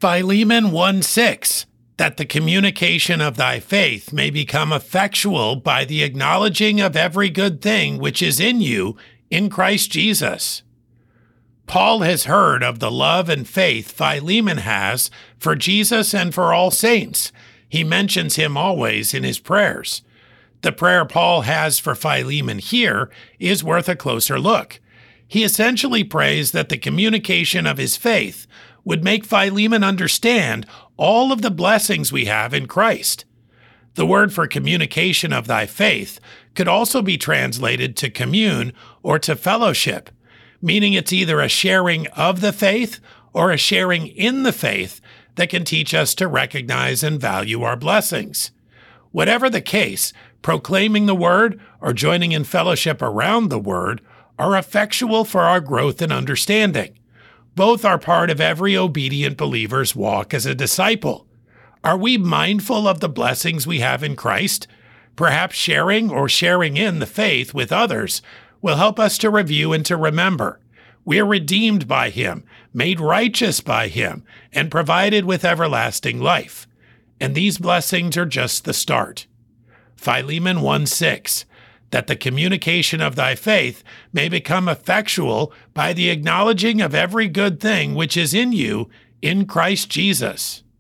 Philemon 1:6, that the communication of thy faith may become effectual by the acknowledging of every good thing which is in you in Christ Jesus. Paul has heard of the love and faith Philemon has for Jesus and for all saints. He mentions him always in his prayers. The prayer Paul has for Philemon here is worth a closer look. He essentially prays that the communication of his faith would make Philemon understand all of the blessings we have in Christ. The word for communication of thy faith could also be translated to commune or to fellowship, meaning it's either a sharing of the faith or a sharing in the faith that can teach us to recognize and value our blessings. Whatever the case, proclaiming the word or joining in fellowship around the word are effectual for our growth and understanding. Both are part of every obedient believer's walk as a disciple. Are we mindful of the blessings we have in Christ? Perhaps sharing or sharing in the faith with others will help us to review and to remember. We are redeemed by him, made righteous by him, and provided with everlasting life. And these blessings are just the start. Philemon 1:6, that the communication of thy faith may become effectual by the acknowledging of every good thing which is in you in Christ Jesus.